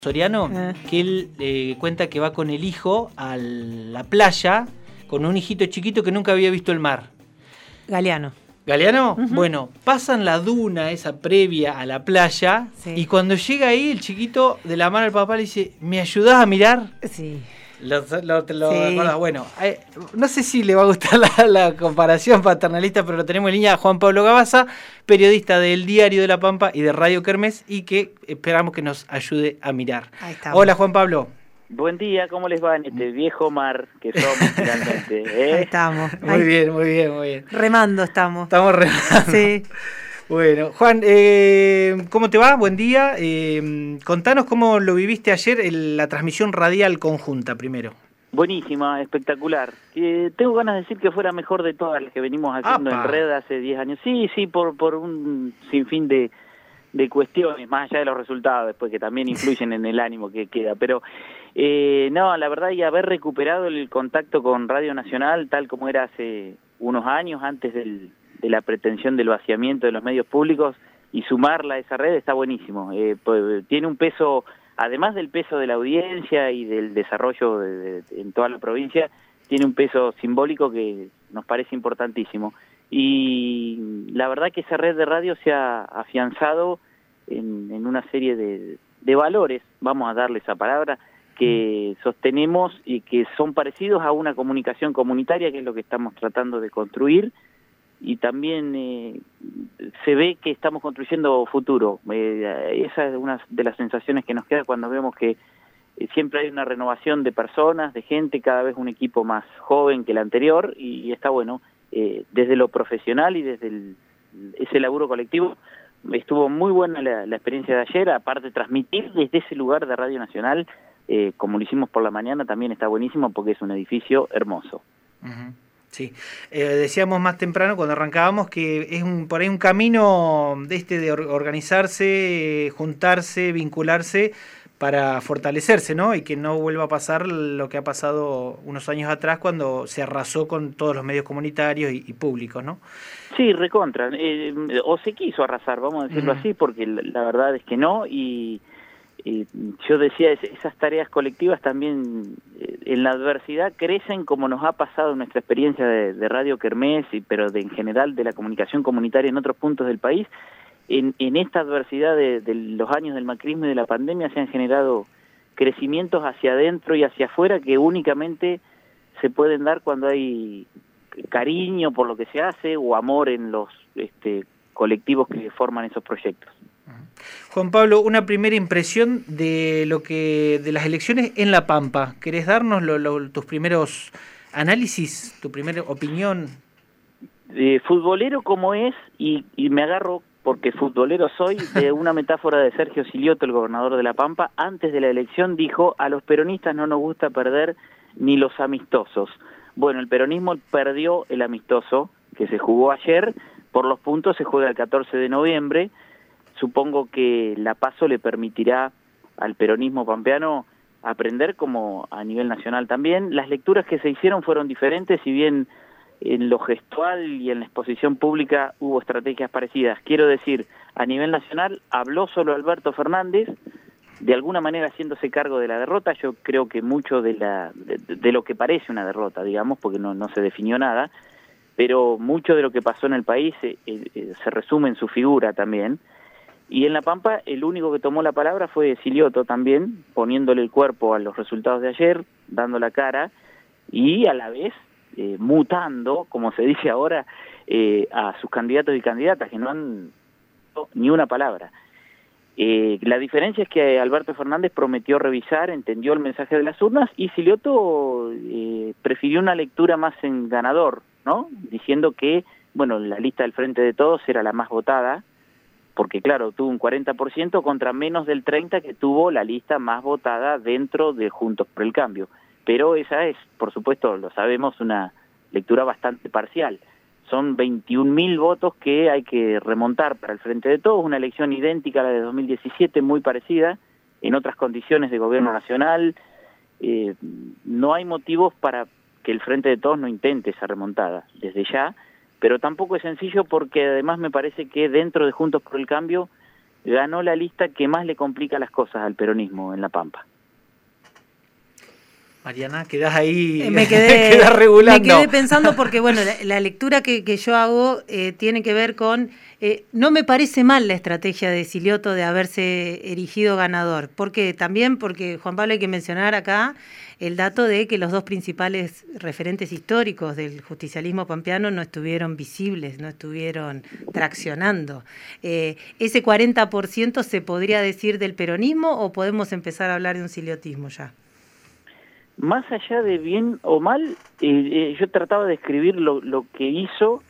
Soriano, que él cuenta que va con el hijo a la playa con un hijito chiquito que nunca había visto el mar. Galeano. ¿Galeano? Uh-huh. Bueno, pasan la duna esa previa a la playa, sí. Y cuando llega ahí el chiquito de la mano al papá le dice, ¿me ayudás a mirar? Sí. ¿Te lo acordás? Bueno, no sé si le va a gustar la comparación paternalista, pero lo tenemos en línea a Juan Pablo Gabaza, periodista del Diario de La Pampa y de Radio Kermés, y que esperamos que nos ayude a mirar. Ahí estamos. Hola, Juan Pablo. Buen día, ¿cómo les va en este viejo mar que somos finalmente? Ahí estamos. Muy bien. Remando estamos. Estamos remando. Sí. Bueno, Juan, ¿cómo te va? Buen día. Contanos cómo lo viviste ayer en la transmisión radial conjunta primero. Buenísima, espectacular. Tengo ganas de decir que fuera mejor de todas las que venimos haciendo en red hace 10 años. Sí, por un sinfín de cuestiones, más allá de los resultados, después que también influyen en el ánimo que queda. Pero no, la verdad, y haber recuperado el contacto con Radio Nacional, tal como era hace unos años, antes de la pretensión del vaciamiento de los medios públicos, y sumarla a esa red está buenísimo. Pues, tiene un peso, además del peso de la audiencia y del desarrollo en toda la provincia, tiene un peso simbólico que nos parece importantísimo. Y la verdad que esa red de radio se ha afianzado en una serie de valores, vamos a darle esa palabra, que sostenemos y que son parecidos a una comunicación comunitaria, que es lo que estamos tratando de construir, y también se ve que estamos construyendo futuro. Esa es una de las sensaciones que nos queda cuando vemos que siempre hay una renovación de personas, de gente, cada vez un equipo más joven que el anterior, y está bueno. Desde lo profesional y desde ese laburo colectivo, estuvo muy buena la experiencia de ayer. Aparte, transmitir desde ese lugar de Radio Nacional, como lo hicimos por la mañana, también está buenísimo porque es un edificio hermoso. Uh-huh. Sí, decíamos más temprano cuando arrancábamos que es por ahí un camino de organizarse, juntarse, vincularse para fortalecerse, ¿no? Y que no vuelva a pasar lo que ha pasado unos años atrás cuando se arrasó con todos los medios comunitarios y públicos, ¿no? Sí, recontra. O se quiso arrasar, vamos a decirlo así, porque la verdad es que no. Y yo decía, esas tareas colectivas también en la adversidad crecen, como nos ha pasado en nuestra experiencia de Radio Kermés, pero en general de la comunicación comunitaria en otros puntos del país. En esta adversidad de los años del macrismo y de la pandemia se han generado crecimientos hacia adentro y hacia afuera que únicamente se pueden dar cuando hay cariño por lo que se hace o amor en los colectivos que forman esos proyectos. Juan Pablo, una primera impresión de las elecciones en La Pampa. ¿Querés darnos tus primeros análisis, tu primera opinión? Futbolero como es, y me agarro, porque futbolero soy, de una metáfora de Sergio Silioto, el gobernador de La Pampa. Antes de la elección dijo, a los peronistas no nos gusta perder ni los amistosos. Bueno, el peronismo perdió el amistoso, que se jugó ayer, por los puntos se juega el 14 de noviembre, supongo que la PASO le permitirá al peronismo pampeano aprender, como a nivel nacional también. Las lecturas que se hicieron fueron diferentes, si bien en lo gestual y en la exposición pública hubo estrategias parecidas. Quiero decir, a nivel nacional habló solo Alberto Fernández, de alguna manera haciéndose cargo de la derrota. Yo creo que mucho de lo que parece una derrota, digamos, porque no se definió nada, pero mucho de lo que pasó en el país se resume en su figura también. Y en La Pampa el único que tomó la palabra fue Silioto también, poniéndole el cuerpo a los resultados de ayer, dando la cara y a la vez mutando, como se dice ahora, a sus candidatos y candidatas, que no han ni una palabra. La diferencia es que Alberto Fernández prometió revisar, entendió el mensaje de las urnas, y Silioto prefirió una lectura más en ganador, ¿no? Diciendo que, bueno, la lista del Frente de Todos era la más votada, porque claro, tuvo un 40% contra menos del 30% que tuvo la lista más votada dentro de Juntos por el Cambio. Pero esa es, por supuesto, lo sabemos, una lectura bastante parcial. Son 21.000 votos que hay que remontar para el Frente de Todos, una elección idéntica a la de 2017, muy parecida, en otras condiciones de gobierno nacional. No hay motivos para que el Frente de Todos no intente esa remontada desde ya, pero tampoco es sencillo porque además me parece que dentro de Juntos por el Cambio ganó la lista que más le complica las cosas al peronismo en La Pampa. Mariana, quedás ahí, Me quedé, quedás regulando. me quedé pensando porque, bueno, la lectura que yo hago tiene que ver con, no me parece mal la estrategia de Silioto de haberse erigido ganador. ¿Por qué? También porque, Juan Pablo, hay que mencionar acá el dato de que los dos principales referentes históricos del justicialismo pampeano no estuvieron visibles, no estuvieron traccionando. ¿Ese 40% se podría decir del peronismo o podemos empezar a hablar de un siliotismo ya? Más allá de bien o mal, yo trataba de escribir lo que hizo,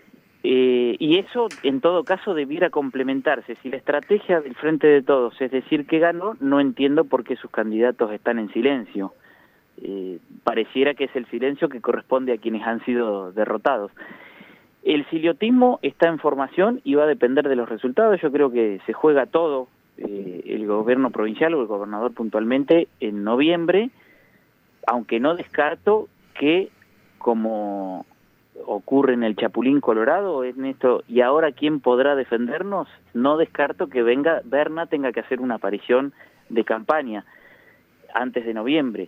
y eso en todo caso debiera complementarse. Si la estrategia del Frente de Todos es decir que ganó, no entiendo por qué sus candidatos están en silencio. Pareciera que es el silencio que corresponde a quienes han sido derrotados. El siliotismo está en formación y va a depender de los resultados. Yo creo que se juega todo, el gobierno provincial o el gobernador puntualmente, en noviembre, aunque no descarto que, como ocurre en el Chapulín Colorado, en esto, y ahora quién podrá defendernos, no descarto que Berna tenga que hacer una aparición de campaña antes de noviembre.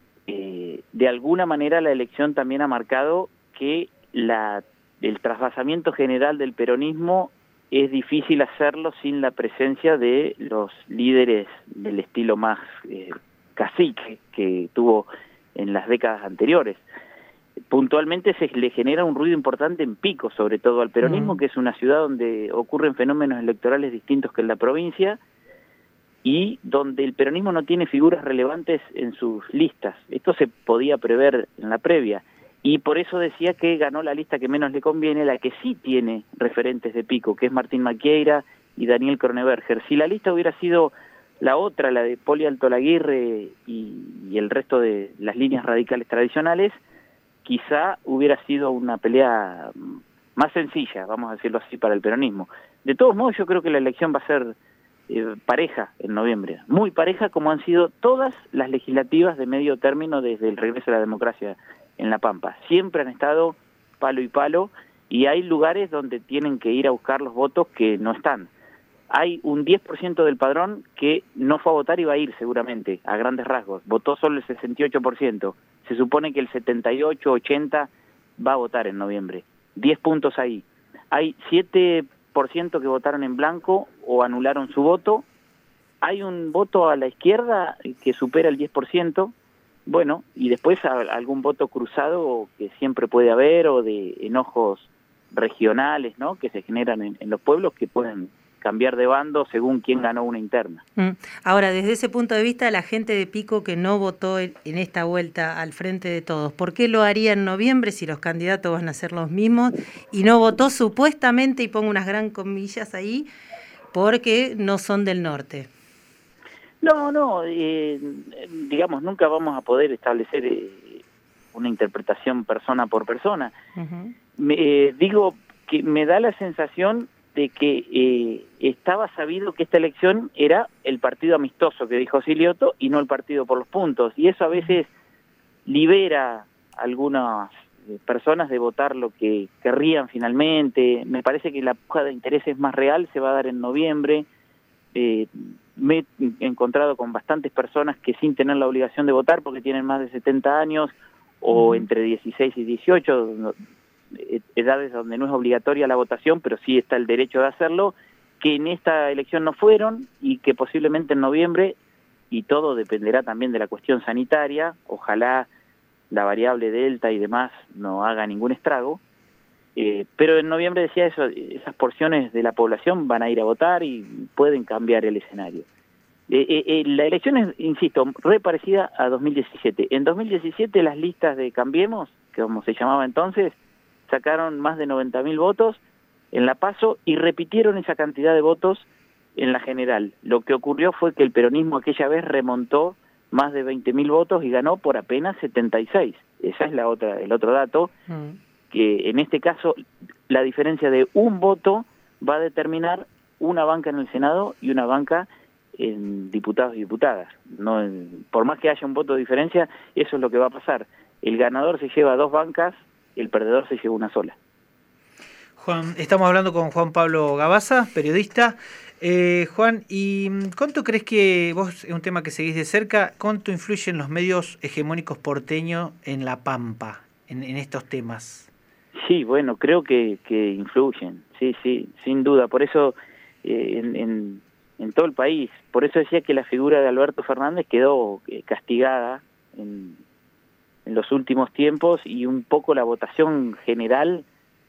De alguna manera la elección también ha marcado que el trasvasamiento general del peronismo es difícil hacerlo sin la presencia de los líderes del estilo más cacique que tuvo en las décadas anteriores. Puntualmente se le genera un ruido importante en Pico, sobre todo al peronismo, que es una ciudad donde ocurren fenómenos electorales distintos que en la provincia y donde el peronismo no tiene figuras relevantes en sus listas. Esto se podía prever en la previa y por eso decía que ganó la lista que menos le conviene, la que sí tiene referentes de Pico, que es Martín Maquieira y Daniel Kroneberger. Si la lista hubiera sido la otra, la de Poli Alto Laguirre y el resto de las líneas radicales tradicionales, quizá hubiera sido una pelea más sencilla, vamos a decirlo así, para el peronismo. De todos modos, yo creo que la elección va a ser pareja en noviembre, muy pareja como han sido todas las legislativas de medio término desde el regreso a la democracia en La Pampa. Siempre han estado palo y palo y hay lugares donde tienen que ir a buscar los votos que no están. Hay un 10% del padrón que no fue a votar y va a ir seguramente, a grandes rasgos. Votó solo el 68%. Se supone que el 78-80% va a votar en noviembre. 10 puntos ahí. Hay 7% que votaron en blanco o anularon su voto. Hay un voto a la izquierda que supera el 10%. Bueno, y después algún voto cruzado que siempre puede haber o de enojos regionales, ¿no?, que se generan en los pueblos que pueden cambiar de bando según quién ganó una interna. Ahora, desde ese punto de vista, la gente de Pico que no votó en esta vuelta al Frente de Todos, ¿por qué lo haría en noviembre si los candidatos van a ser los mismos? Y no votó supuestamente, y pongo unas gran comillas ahí, porque no son del norte. No, digamos, nunca vamos a poder establecer una interpretación persona por persona. Digo que me da la sensación de que estaba sabido que esta elección era el partido amistoso que dijo Silioto y no el partido por los puntos, y eso a veces libera a algunas personas de votar lo que querrían finalmente. Me parece que la puja de intereses más real se va a dar en noviembre. Me he encontrado con bastantes personas que sin tener la obligación de votar porque tienen más de 70 años o entre 16 y 18, edades donde no es obligatoria la votación, pero sí está el derecho de hacerlo, que en esta elección no fueron y que posiblemente en noviembre, y todo dependerá también de la cuestión sanitaria, ojalá la variable delta y demás no haga ningún estrago, pero en noviembre decía eso, esas porciones de la población van a ir a votar y pueden cambiar el escenario. La elección es, insisto, re parecida a 2017. En 2017 las listas de Cambiemos, que como se llamaba entonces, sacaron más de 90.000 votos en la PASO y repitieron esa cantidad de votos en la general. Lo que ocurrió fue que el peronismo aquella vez remontó más de 20.000 votos y ganó por apenas 76. Esa es el otro dato, que en este caso la diferencia de un voto va a determinar una banca en el Senado y una banca en diputados y diputadas. No, por más que haya un voto de diferencia, eso es lo que va a pasar. El ganador se lleva 2 bancas, el perdedor se lleva una sola. Juan, estamos hablando con Juan Pablo Gabaza, periodista. Juan, ¿y cuánto crees que vos, es un tema que seguís de cerca, cuánto influyen los medios hegemónicos porteños en La Pampa, en estos temas? Sí, bueno, creo que influyen, sí, sin duda. Por eso en todo el país, por eso decía que la figura de Alberto Fernández quedó castigada en los últimos tiempos, y un poco la votación general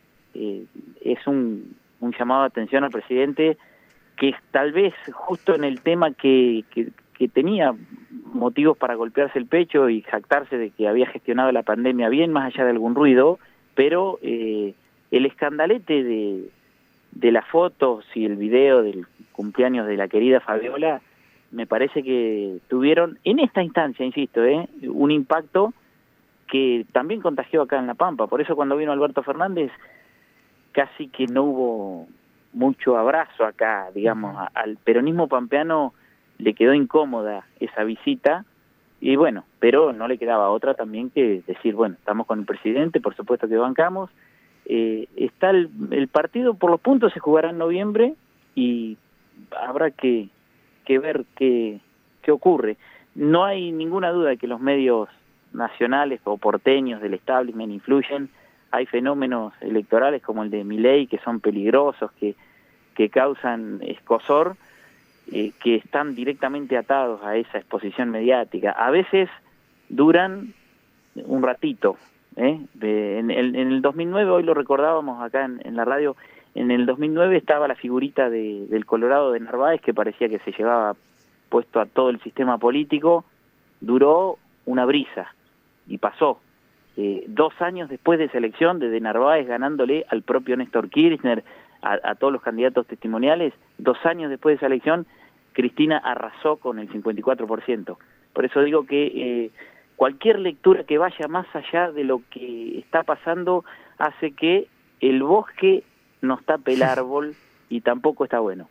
es un llamado de atención al presidente, que tal vez justo en el tema que tenía motivos para golpearse el pecho y jactarse de que había gestionado la pandemia bien, más allá de algún ruido, pero el escandalete de las fotos y el video del cumpleaños de la querida Fabiola, me parece que tuvieron, en esta instancia, insisto, un impacto que también contagió acá en La Pampa. Por eso cuando vino Alberto Fernández, casi que no hubo mucho abrazo acá, digamos. Al peronismo pampeano le quedó incómoda esa visita, y bueno, pero no le quedaba otra también que decir, bueno, estamos con el presidente, por supuesto que bancamos. Está el partido por los puntos, se jugará en noviembre, y habrá que ver qué ocurre. No hay ninguna duda de que los medios nacionales o porteños del establishment influyen. Hay fenómenos electorales como el de Milei que son peligrosos, que causan escozor, que están directamente atados a esa exposición mediática. A veces duran un ratito. En el 2009, hoy lo recordábamos acá en la radio, en el 2009 estaba la figurita del Colorado de Narváez, que parecía que se llevaba puesto a todo el sistema político. Duró una brisa y pasó. 2 años después de esa elección, de Narváez ganándole al propio Néstor Kirchner, a todos los candidatos testimoniales, 2 años después de esa elección, Cristina arrasó con el 54%. Por eso digo que cualquier lectura que vaya más allá de lo que está pasando hace que el bosque nos tape el árbol, y tampoco está bueno.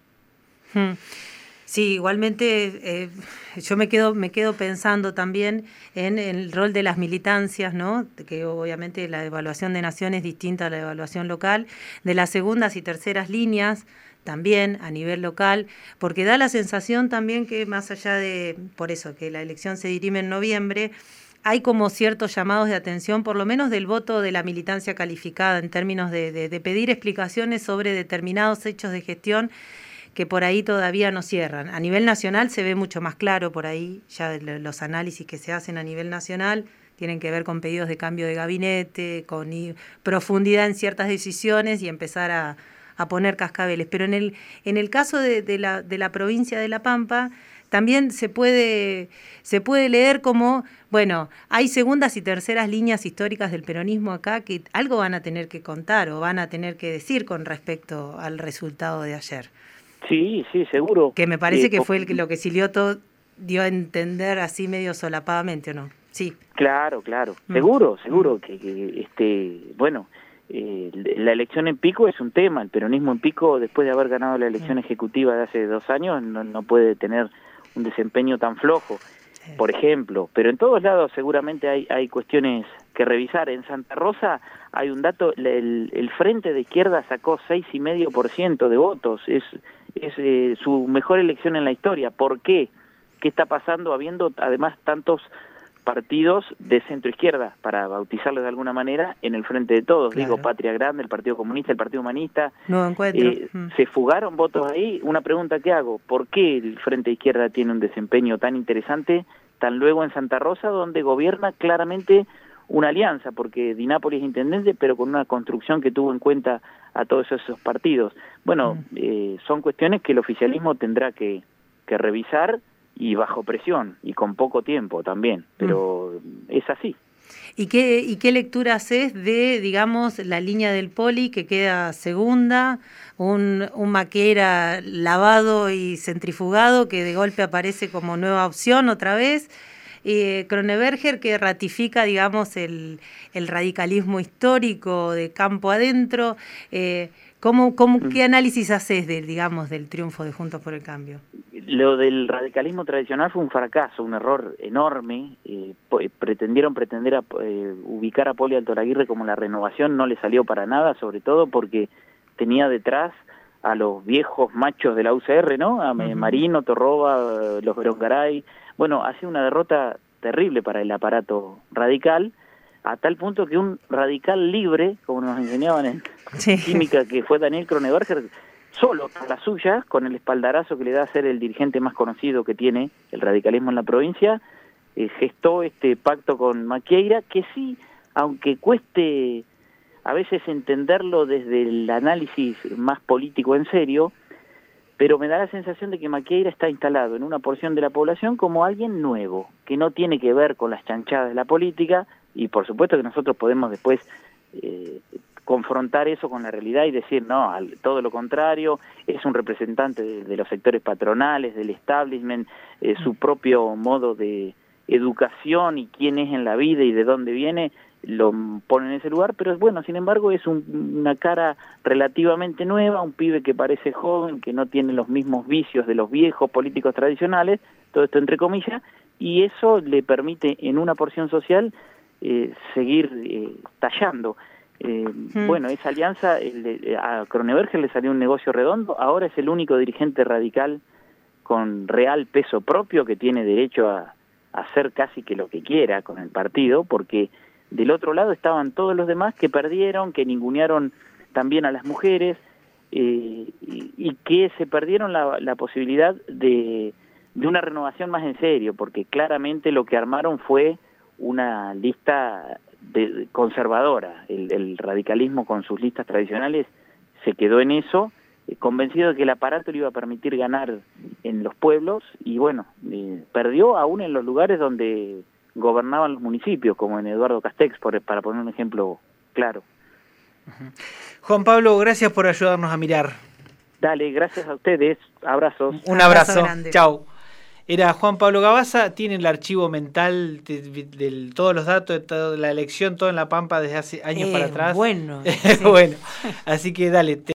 Sí, igualmente yo me quedo pensando también en el rol de las militancias, ¿no? Que obviamente la evaluación de nación es distinta a la evaluación local, de las segundas y terceras líneas también a nivel local, porque da la sensación también que más allá de, por eso, que la elección se dirime en noviembre, hay como ciertos llamados de atención, por lo menos del voto de la militancia calificada, en términos de pedir explicaciones sobre determinados hechos de gestión que por ahí todavía no cierran. A nivel nacional se ve mucho más claro por ahí, ya los análisis que se hacen a nivel nacional tienen que ver con pedidos de cambio de gabinete, con profundidad en ciertas decisiones y empezar a poner cascabeles. Pero en el caso de la provincia de La Pampa, también se puede leer como, bueno, hay segundas y terceras líneas históricas del peronismo acá que algo van a tener que contar o van a tener que decir con respecto al resultado de ayer. Sí, seguro. Que me parece que fue lo que Silioto dio a entender así medio solapadamente, ¿o no? Sí. Claro. Seguro que bueno, la elección en Pico es un tema. El peronismo en Pico, después de haber ganado la elección ejecutiva de hace 2 años, no puede tener un desempeño tan flojo, por ejemplo. Pero en todos lados seguramente hay cuestiones que revisar. En Santa Rosa hay un dato, el Frente de Izquierda sacó 6,5% de votos, es su mejor elección en la historia. ¿Por qué? ¿Qué está pasando habiendo además tantos partidos de centro izquierda, para bautizarlos de alguna manera, en el Frente de Todos? Claro. Digo, Patria Grande, el Partido Comunista, el Partido Humanista. Nuevo Encuentro. ¿Se fugaron votos ahí? Una pregunta que hago: ¿por qué el Frente de Izquierda tiene un desempeño tan interesante, tan luego en Santa Rosa, donde gobierna claramente una alianza? Porque Di Napoli es intendente, pero con una construcción que tuvo en cuenta a todos esos partidos. Bueno, son cuestiones que el oficialismo tendrá que revisar, y bajo presión, y con poco tiempo también, pero es así. ¿Y qué lectura haces de, digamos, la línea del Poli, que queda segunda, un Maquera lavado y centrifugado, que de golpe aparece como nueva opción otra vez, Kroneberger, que ratifica, digamos, el radicalismo histórico de campo adentro? ¿Qué análisis haces del triunfo de Juntos por el Cambio? Lo del radicalismo tradicional fue un fracaso, un error enorme. Pretendieron ubicar a Poli Alto Laguirre como la renovación, no le salió para nada, sobre todo porque tenía detrás a los viejos machos de la UCR, ¿no? A Marino, Torroba, los Berongaray. Bueno, ha sido una derrota terrible para el aparato radical, a tal punto que un radical libre, como nos enseñaban en química, que fue Daniel Cronenberger, solo por la suya, con el espaldarazo que le da a ser el dirigente más conocido que tiene el radicalismo en la provincia, gestó este pacto con Maquieira, que sí, aunque cueste a veces entenderlo desde el análisis más político en serio, pero me da la sensación de que Maquieira está instalado en una porción de la población como alguien nuevo, que no tiene que ver con las chanchadas de la política, y por supuesto que nosotros podemos después confrontar eso con la realidad y decir, no, todo lo contrario, es un representante de los sectores patronales, del establishment, su propio modo de educación y quién es en la vida y de dónde viene, lo pone en ese lugar, pero bueno, sin embargo es una cara relativamente nueva, un pibe que parece joven, que no tiene los mismos vicios de los viejos políticos tradicionales, todo esto entre comillas, y eso le permite en una porción social seguir tallando. Bueno, esa alianza, a Cronenberger le salió un negocio redondo, ahora es el único dirigente radical con real peso propio que tiene derecho a hacer casi que lo que quiera con el partido, porque del otro lado estaban todos los demás que perdieron, que ningunearon también a las mujeres, y que se perdieron la posibilidad de una renovación más en serio, porque claramente lo que armaron fue una lista conservadora. El radicalismo con sus listas tradicionales se quedó en eso, convencido de que el aparato le iba a permitir ganar en los pueblos, y bueno, perdió aún en los lugares donde gobernaban los municipios, como en Eduardo Castex, para poner un ejemplo claro. Juan Pablo, gracias por ayudarnos a mirar. Dale, gracias a ustedes, abrazos. Un abrazo, chau. Era Juan Pablo Gabaza, tiene el archivo mental de todos los datos de toda la elección, todo en La Pampa desde hace años para atrás. Bueno. Bueno, así que dale.